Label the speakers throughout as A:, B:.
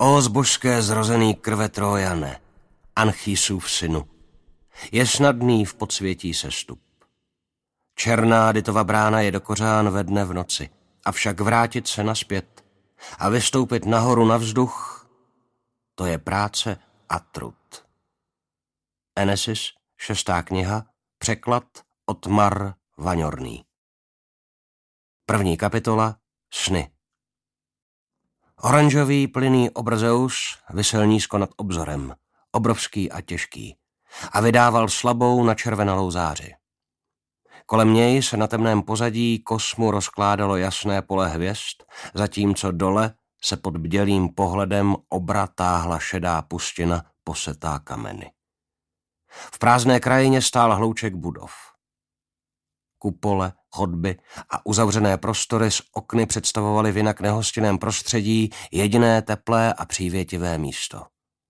A: O zbožské zrozený krve Trójane, Anchisův synu, je snadný v podsvětí sestup. Černá Ditova brána je do kořán ve dne v noci, avšak vrátit se naspět a vystoupit nahoru na vzduch, to je práce a trud. Enesis, 6. kniha, překlad Otmar Vaňorný. 1. kapitola, Sny. Oranžový plynný Obrzeus visel nízko nad obzorem, obrovský a těžký, a vydával slabou načervenalou záři. Kolem něj se na temném pozadí kosmu rozkládalo jasné pole hvězd, zatímco dole se pod bdělým pohledem obra táhla šedá pustina posetá kameny. V prázdné krajině stál hlouček budov. Kupole, chodby a uzavřené prostory s okny představovaly v jinak nehostinném prostředí jediné teplé a přívětivé místo.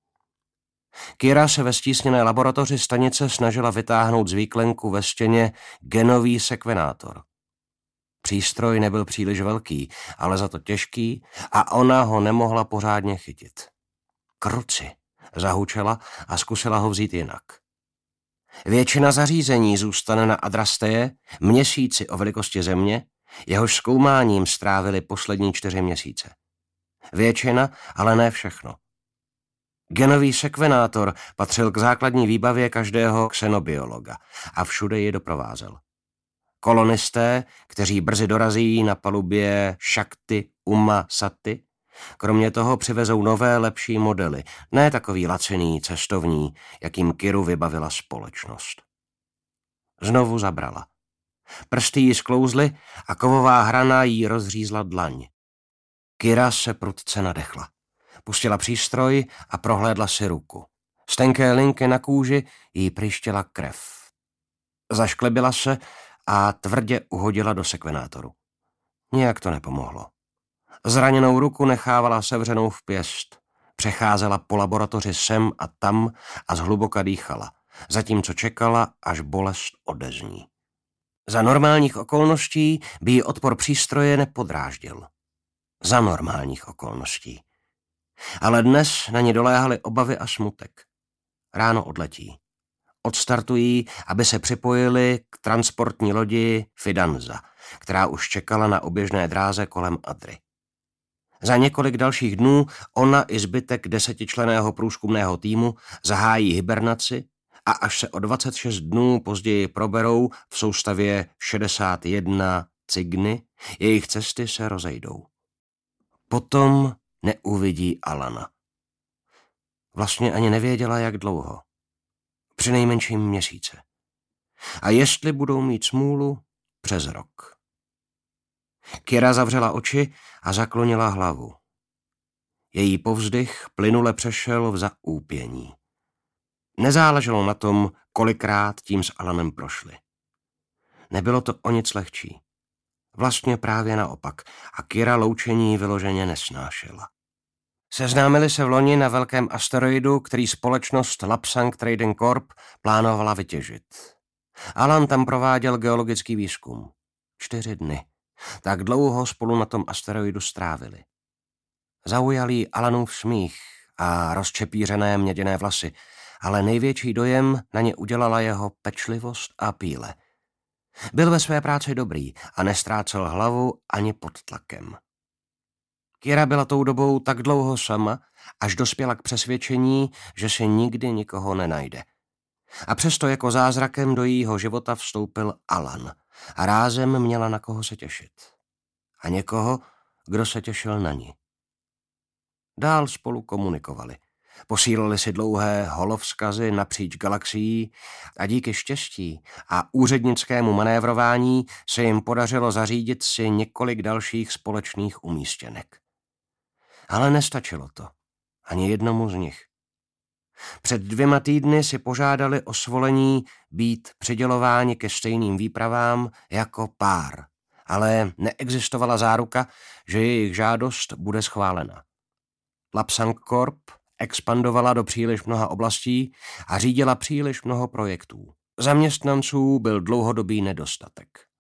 A: Kira se ve stísněné laboratoři stanice snažila vytáhnout z výklenku ve stěně genový sekvenátor. Přístroj nebyl příliš velký, ale za to těžký a ona ho nemohla pořádně chytit. Kruci, zahučela a zkusila ho vzít jinak. Většina zařízení zůstane na Adrasteje, měsíci o velikosti Země, jehož zkoumáním strávili poslední 4 měsíce. Většina, ale ne všechno. Genový sekvenátor patřil k základní výbavě každého xenobiologa a všude ji doprovázel. Kolonisté, kteří brzy dorazí na palubě Shakti Uma Sati, kromě toho přivezou nové, lepší modely, ne takový laciný, cestovní, jakým Kiru vybavila společnost. Znovu zabrala. Prsty jí sklouzly a kovová hrana jí rozřízla dlaň. Kira se prudce nadechla. Pustila přístroj a prohlédla si ruku. Z tenké linky na kůži jí pryštěla krev. Zašklebila se a tvrdě uhodila do sekvenátoru. Nijak to nepomohlo. Zraněnou ruku nechávala sevřenou v pěst. Přecházela po laboratoři sem a tam a zhluboka dýchala, zatímco čekala, až bolest odezní. Za normálních okolností by jí odpor přístroje nepodráždil. Za normálních okolností. Ale dnes na ně doléhaly obavy a smutek. Ráno odletí. Odstartují, aby se připojili k transportní lodi Fidanza, která už čekala na oběžné dráze kolem Adry. Za několik dalších dnů ona i zbytek 10členného průzkumného týmu zahájí hibernaci a až se o 26 dnů později proberou v soustavě 61 Cygny, jejich cesty se rozejdou. Potom neuvidí Alana. Vlastně ani nevěděla, jak dlouho. Přinejmenším měsíce. A jestli budou mít smůlu, přes rok. Kira zavřela oči a zaklonila hlavu. Její povzdych plynule přešel v zaúpění. Nezáleželo na tom, kolikrát tím s Alanem prošli. Nebylo to o nic lehčí. Vlastně právě naopak a Kira loučení vyloženě nesnášela. Seznámili se v loni na velkém asteroidu, který společnost Lapsang Trading Corp plánovala vytěžit. Alan tam prováděl geologický výzkum. 4 dny. Tak dlouho spolu na tom asteroidu strávili. Zaujal jí Alanův smích a rozčepířené měděné vlasy, ale největší dojem na ně udělala jeho pečlivost a píle. Byl ve své práci dobrý a nestrácel hlavu ani pod tlakem. Kira byla tou dobou tak dlouho sama, až dospěla k přesvědčení, že si nikdy nikoho nenajde. A přesto jako zázrakem do jejího života vstoupil Alan a rázem měla na koho se těšit. A někoho, kdo se těšil na ní. Dál spolu komunikovali. Posílali si dlouhé holovzkazy napříč galaxií a díky štěstí a úřednickému manévrování se jim podařilo zařídit si několik dalších společných umístěnek. Ale nestačilo to. Ani jednomu z nich. Před 2 týdny si požádali o svolení být přidělováni ke stejným výpravám jako pár, ale neexistovala záruka, že jejich žádost bude schválena. Lapsang Corp expandovala do příliš mnoha oblastí a řídila příliš mnoho projektů. Zaměstnanců byl dlouhodobý nedostatek.